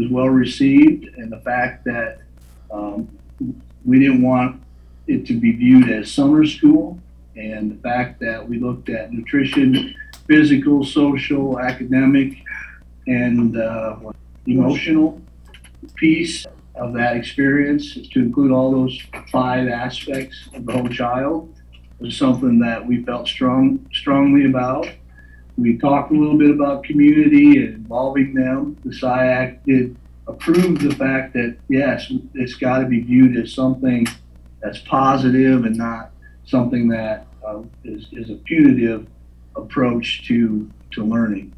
was well received, and the fact that we didn't want it to be viewed as summer school, and the fact that we looked at nutrition, physical, social, academic, and emotional piece of that experience to include all those 5 aspects of the whole child was something that we felt strongly about. We talked a little bit about community and involving them. The SIAC did approve the fact that, yes, it's got to be viewed as something that's positive and not something that is a punitive approach to learning.